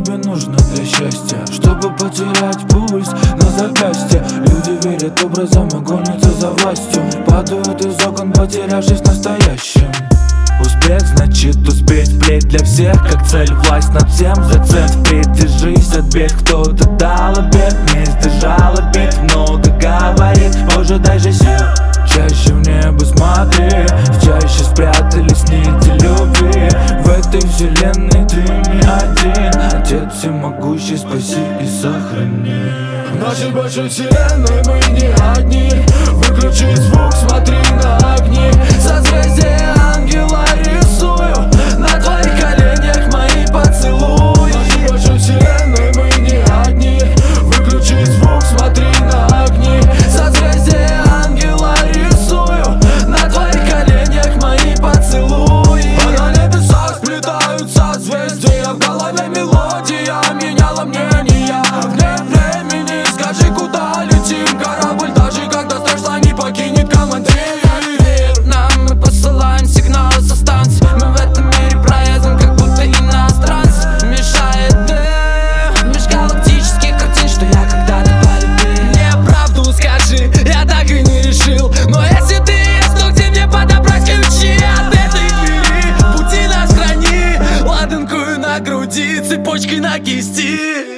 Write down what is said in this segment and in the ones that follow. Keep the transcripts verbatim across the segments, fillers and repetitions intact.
тебе нужно для счастья? Чтобы потерять пульс на запястье. Люди верят образом и гонятся за властью. Падают из окон, потерявшись в настоящем. Успех значит успеть впредь для всех, как цель, власть над всем, зацеп впредь. Держись от бед, кто-то дал обед, не сдержал обид, много говорит, ожидай же сил. Чаще в небо смотри, в чаще спрятались нити любви. В этой вселенной ты не один, Отец всемогущий, спаси и сохрани. В нашей большой вселенной мы не одни. Выключи звук, смотри на огни. Созвездие ангела рисую, на твоих коленях мои поцелуи. В нашей большой вселенной мы не одни. Выключи звук, смотри на огни. Созвездие ангела рисую, на твоих коленях мои поцелуи. А на небесах сплетаются созвездия, в голове мелодия меняла мнение. Вне времени скажи, куда летим. Корабль даже когда страшно не покинет командир. Нам мы посылаем сигналы со станции. Мы в этом мире проездом, как будто иностранцы. Мешает дым межгалактических картин, что я когда-то полюбил. Мне правду скажи, я так и не решил. Но если ты есть, то где мне подобрать ключи от этой двери? Пути нас храни, ладанкую на груди, цепочкой на кисти.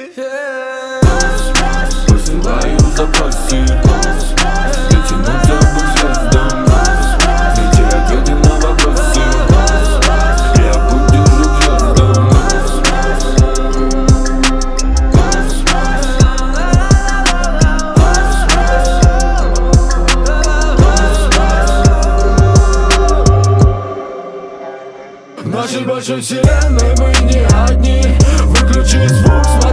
Посылаю запросы, дотянуться к звездам, найти ответы на вопросы. Я буду к звездам. В нашей большой вселенной мы не одни. Выключи звук,